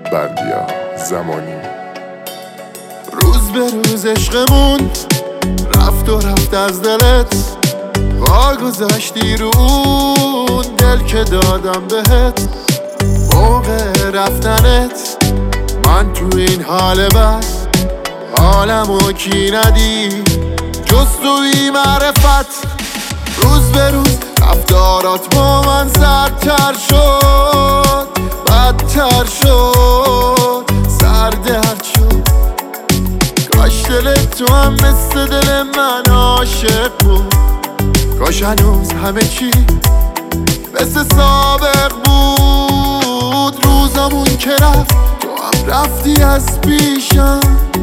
بردیا زمانی. روز به روز عشقمون رفت و رفت از دلت، واگذاشتی رو اون دل که دادم بهت. موقع رفتنت من تو این حال بد، حالمو کی ندید جز توی معرفت. روز به روز رفتارات با من زدتر شد، بدتر شد، سردرد شد. کاش دل تو هم مثل دل من عاشق بود، کاش هنوز همه چی مثل سابق بود. روزمون که رفت تو هم رفتی از پیشم،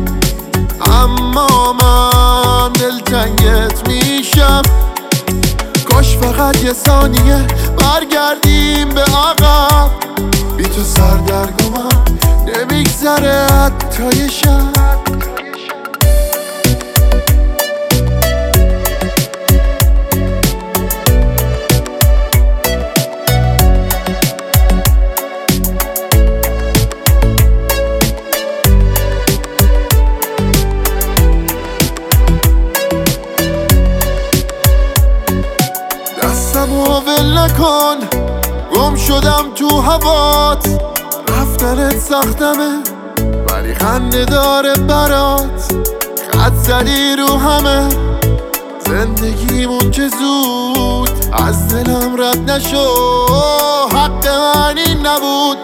اما من دلتنگت میشم. کاش فقط یه ثانیه برگردیم به عقب، بی تو سردرگمم نمیگذره حتی یه شب. دستمو ول نکن، گم شدم تو هوات. رفتنت سختمه ولی خنده داره برات، خط زدی رو همه زندگیمون که زود از دلم رد نشو. حق من این نبود.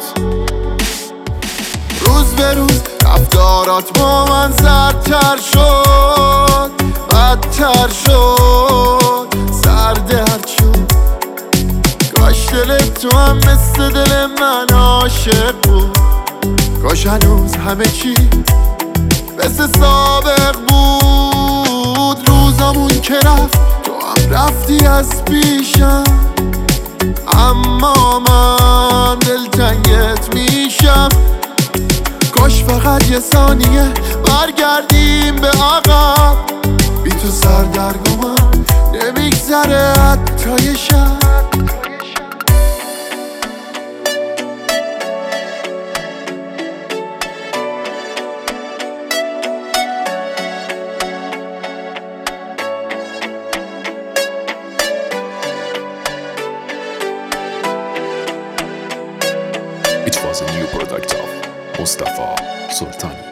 روز به روز رفتارات با من زدتر شد، بدتر شد، سردرد شد. کاش دل تو هم مثل دل من عاشق بود، کاش هنوز همه چی مثل سابق بود. روزمون که رفت تو هم رفتی از پیشم، اما من دلتنگت میشم. کاش فقط یه ثانیه برگردیم به عقب، بی تو سردرگمم نمیگذره حتی یه شب. It was a new product of Mustafa Sultani.